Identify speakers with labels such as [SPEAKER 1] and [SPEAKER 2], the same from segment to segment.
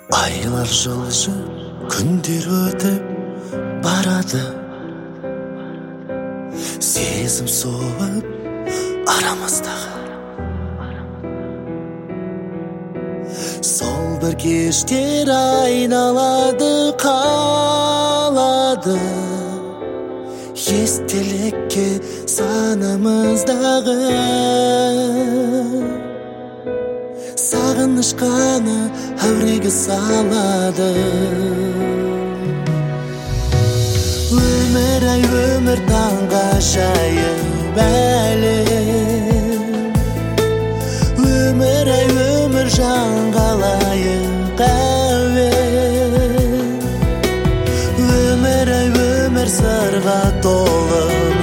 [SPEAKER 1] Aylar жылжып, күндер өтіп барады. Сезім соғып арамыздағы. Сол бір кештер айналады, қалады. Естелікке санымыздағы. Сағыныш қаны әуреге салады. Өмір ай өмір таңғажайып әлем. Өмір ай өмір жаңғалайық әуен. Өмір ай өмір сырға толып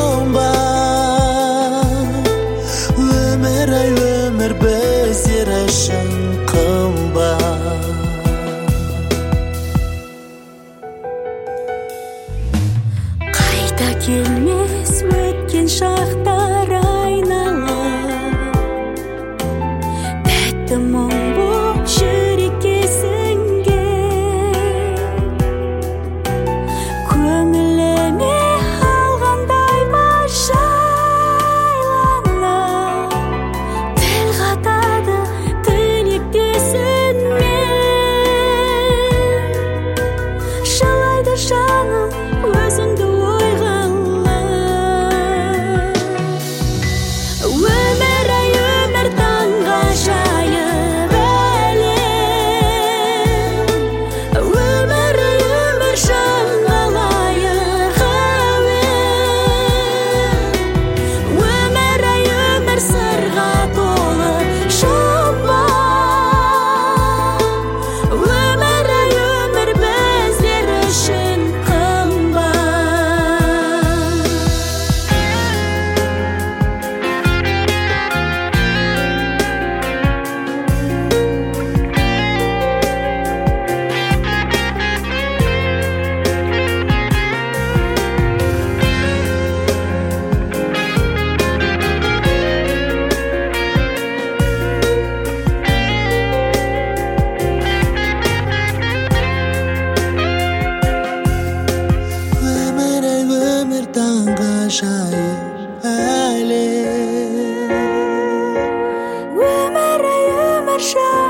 [SPEAKER 1] жұмбақ. Өмір ай өмір біздер үшін қымбат.
[SPEAKER 2] Қайта келмес өткен шақтар айналып, тәтті мұң боп жүрекке сіңген. Көңіліме алғандай бар жайланып, тіл қатады тілектесін мен. Жылайды жаным өзіңді ойға алып. Өмір ай өмір таңғажайып әлем. Өмір ай өмір жаңғалайық әуен. Өмір ай өмір сырға толы жұмбақ. Өмір ай өмір біздер үшін қымбат.
[SPEAKER 1] Өмір ай өмір таңғажайып әлем.
[SPEAKER 2] Өмір ай өмір